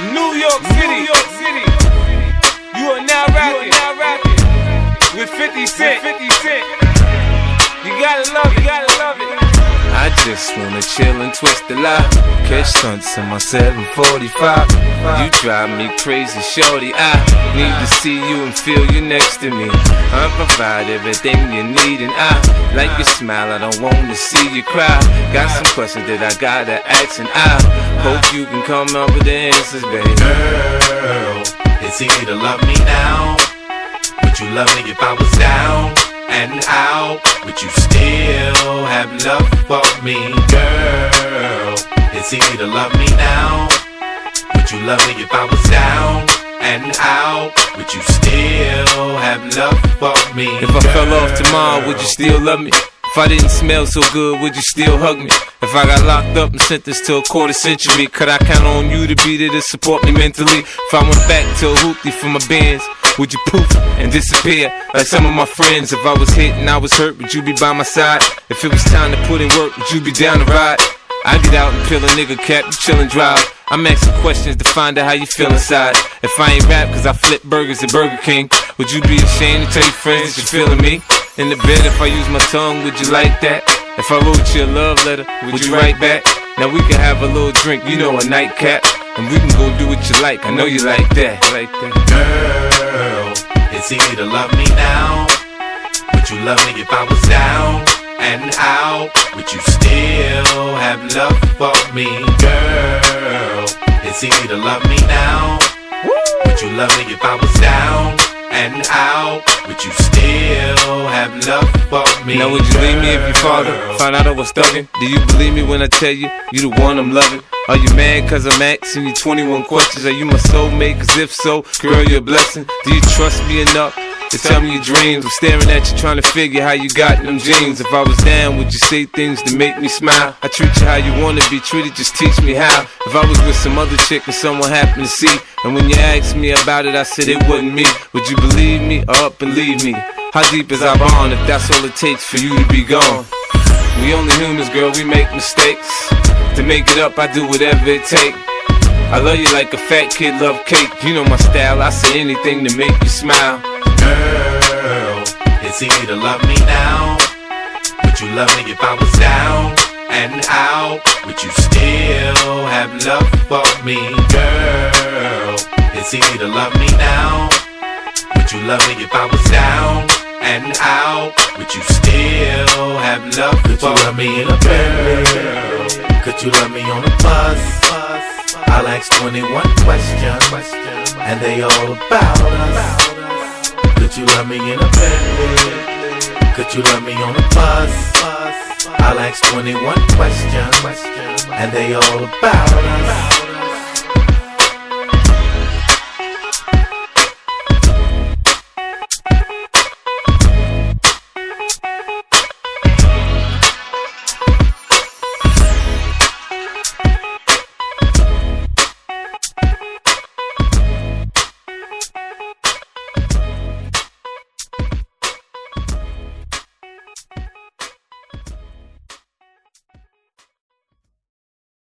New York City. You are now rapping with 50 Cent. You gotta love it. I just wanna chill and twist the lie. Catch stunts in my 745. You drive me crazy, shorty. I need to see you and feel you next to me. I provide everything you need, and I like your smile. I don't wanna see you cry. Got some questions that I gotta ask, and I hope you can come up with the answers, baby. Girl, it's easy to love me now. Would you love me if I was down and out? Would you still have love for me? Girl, it's easy to love me now. Would you love me if I was down and out? Would you still have love for me? If I fell off tomorrow, would you still love me? If I didn't smell so good, would you still hug me? If I got locked up and sentenced to a quarter century, could I count on you to be there to support me mentally? If I went back to a hoopty for my bands, would you poof and disappear like some of my friends? If I was hit and I was hurt, would you be by my side? If it was time to put in work, would you be down to ride? I get out and peel a nigga cap, you chill and drive. I'm asking questions to find out how you feel inside. If I ain't rap cause I flip burgers at Burger King, would you be ashamed to tell your friends that you're feeling me? In the bed, if I use my tongue, would you like that? If I wrote you a love letter, would you write back? Now we can have a little drink, you know, a nightcap, and we can go do what you like. I know you like that. Girl, it's easy to love me now. Would you love me if I was down and out? Would you still have love for me? Girl, it's easy to love me now. Would you love me if I was down and out? Would you still have love for me? Now would you leave me if your father found out I was thugging? Do you believe me when I tell you, you the one I'm loving? Are you mad cause I'm asking you 21 questions? Are you my soulmate? Cause if so, girl, you're a blessing. Do you trust me enough to tell me your dreams? I'm staring at you trying to figure how you got them jeans. If I was down, would you say things to make me smile? I treat you how you wanna be treated, just teach me how. If I was with some other chick and someone happened to see, and when you asked me about it, I said it wasn't me, would you believe me or up and leave me? How deep is our bond if that's all it takes for you to be gone? We only humans, girl, we make mistakes. To make it up, I do whatever it takes. I love you like a fat kid love cake. You know my style, I say anything to make you smile. Girl, it's easy to love me now. Would you love me if I was down and out? Would you still have love for me? Girl, it's easy to love me now. Would you love me if I was down and out? Would you still have love for me? Could you love me in a Bentley? Could you love me on a bus? I'll ask 21 questions, and they all about us. Could you love me in a Bentley? Could you love me on a bus? I'll ask 21 questions, and they all about us.